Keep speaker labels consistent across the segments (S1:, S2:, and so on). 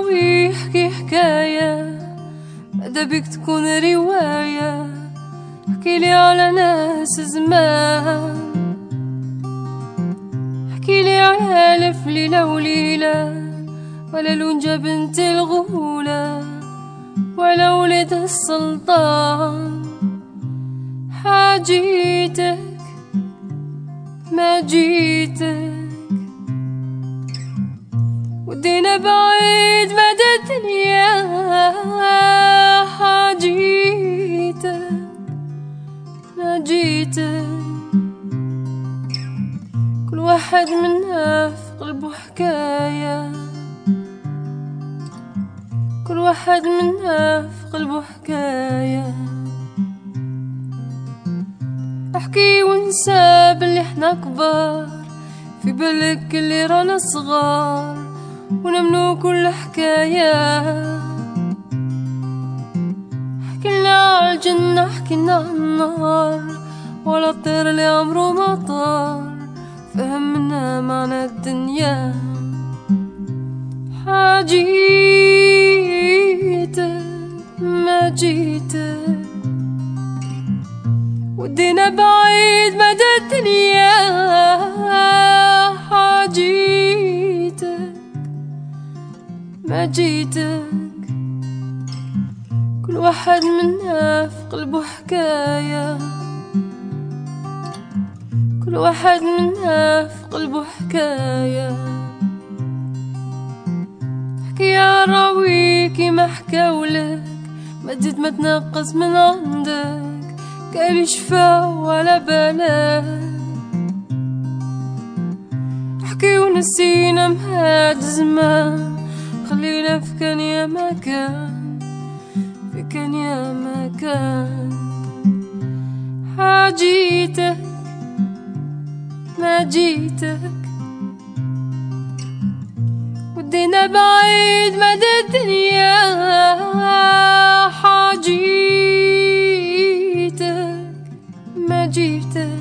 S1: راوي يحكي حكاية بعدا بيك تكون رواية. احكيلي على ناس زمان، احكيلي على ألف ليلة وليلة، ولا لونجة بنت الغولة، ولا ولد السلطان. حاجيتك ما جيتك، ودينا بعيد مدى الدنيا. حاجيتك ما جيتك، كل واحد منا في قلبه حكاية، كل واحد منا في قلبه حكاية. احكي ونسى باللي احنا كبار، في بالك اللي رانا صغار ونمنو كل حكاية. حكينا عالجنة حكينا عالنار، ولا الطير اللي عمرو ما طار فهمنا معنى الدنيا. حاجيتك ما جيتك، ودينا بعيد مدى الدنيا. حاجيتك ما جيتك، كل واحد منا في قلبه حكاية، كل واحد منا في قلبه حكاية. احكي يا راوي كيما حكاولك، ما تزيد ما تنقص من عندك، كاين شفا ولا بالك. احكي ونسينا مهاد زمان، خلينا في كان يا ما كان، في كان يا ما كان. حاجيتك ما جيتك، ودينا بعيد مدى الدنيا. حاجيتك ما جيتك،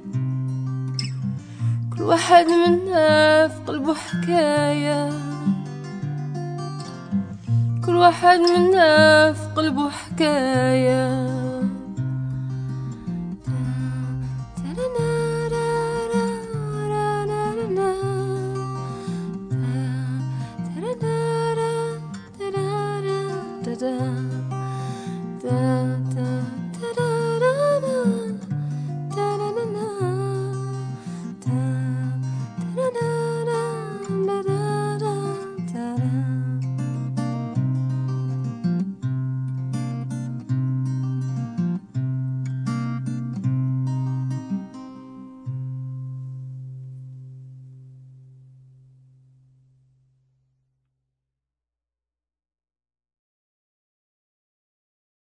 S1: كل واحد منا في قلبه حكاية، كل واحد منا في قلبه حكاية.